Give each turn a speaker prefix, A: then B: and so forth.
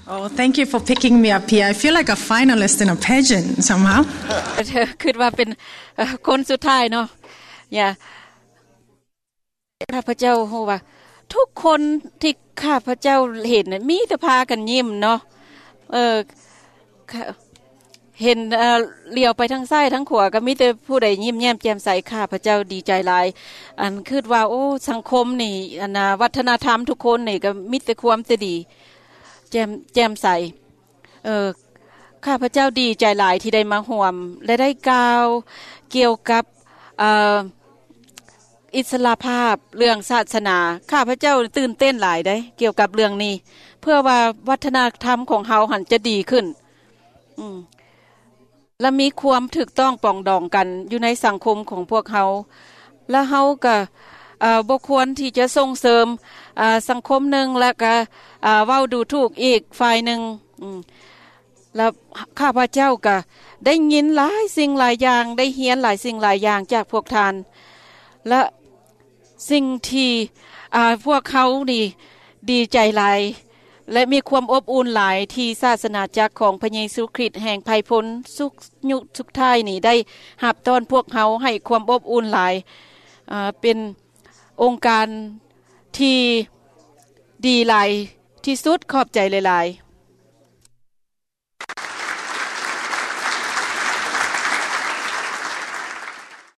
A: Oh, thank you for picking me up here. I feel like a finalist in a pageant somehow.
B: คิดว่าเป็นคนสุดท้ายเนาะอย่าข้าพเจ้าฮู้ว่าทุกคนที่ข้าพเจ้าเห็นมีแต่พากันยิ้มเนาะเห็นเลี้ยวไปทางซ้ายทางขวาก็มีแต่ผู้ใดยิ้มแย้มแจ่มใสข้าพเจ้าดีใจหลายอันคิดว่าโอ้สังคมนี่อันวัฒนธรรมทุกคนนี่ก็มีแต่ความดีแจ่มใสข้าพเจ้าดีใจหลายที่ได้มาร่วมและได้กล่าวเกี่ยวกับอิสรภาพเรื่องศาสนาข้าพเจ้าตื่นเต้นหลายได้เกี่ยวกับเรื่องนี้เพื่อว่าวัฒนธรรมของเฮาหันจะดีขึ้นและมีความถูกต้องปรองดองกันอยู่ในสังคมของพวกเฮาและเฮาก็บ่ควรที่จะส่งเสริมสังคมนึงแล้วก็เว้าดูถูกอีกฝ่ายนึงแล้วข้าพเจ้าก็ได้ยินหลายสิ่งหลายอย่างได้เรียนหลายสิ่งหลายอย่างจากพวกท่านและสิ่งที่พวกเขานี่ดีใจหลายและมีความอบอุ่นหลายที่ศาสนาจักรของพระเยซูคริสต์แห่งภัยพ้นสุขยุคสุดท้ายนี่ได้รับต้อนพวกเขาให้ความอบอุ่นหลายเป็นองค์การที่ดีหลายที่สุดขอบใจหลายๆ